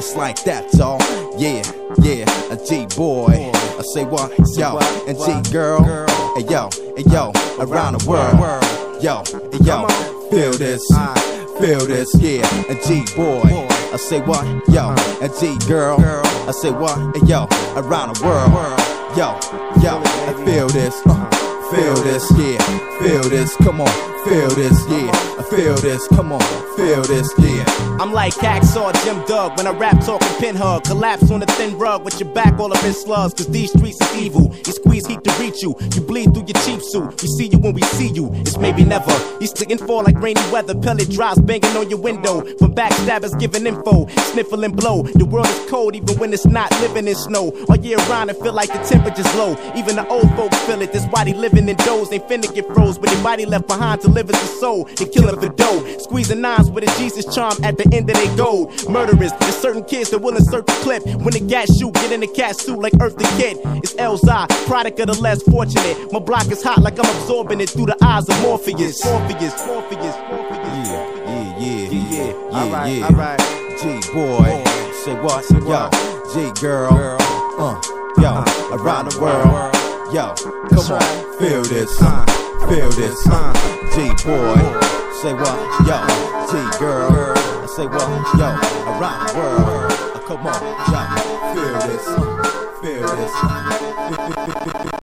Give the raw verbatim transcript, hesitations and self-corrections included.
just like that, y'all. Yeah, yeah, a G boy. I say what, yo, and G girl. Hey yo, hey yo, around the world. Yo, hey yo, feel this, feel this, yeah, a G boy. I say what, yo, a G girl. I say what, hey yo, around the world. Yo, yo, I feel this, uh, feel this, yeah, feel this, come on, feel this, yeah, I feel this, come on, feel this, yeah. I'm like Hacksaw Jim Dug when I rap talking pin hug. Collapse on a thin rug with your back all up in slugs. Cause these streets is evil. You squeeze heat to reach you. You bleed through your cheap suit. We see you when we see you. It's maybe never. You stick and fall like rainy weather. Pellet drops banging on your window. From backstabbers giving info. Sniffle and blow. The world is cold even when it's not living in snow. All year round it feel like the temperature's low. Even the old folks feel it. That's why they living in doors. They finna get froze. But their body left behind to live as a soul. They kill it for dough. Squeezing nines with a Jesus charm at the end of their gold. Murderers, there's certain kids that will insert the clip. When the gas shoot, get in the cat suit like Earth the Kid. It's Elzai, product of the less fortunate. My block is hot like I'm absorbing it through the eyes of Morpheus. Morpheus, Morpheus, Morpheus. Yeah, yeah, yeah, yeah, yeah, alright, yeah. alright. G boy, say what, yo, G girl, uh, yo, around the world, yo, come on, feel this, feel this, G boy, say what, yo, G girl, I say what, yo, around the world, come on, yo, feel this, feel this.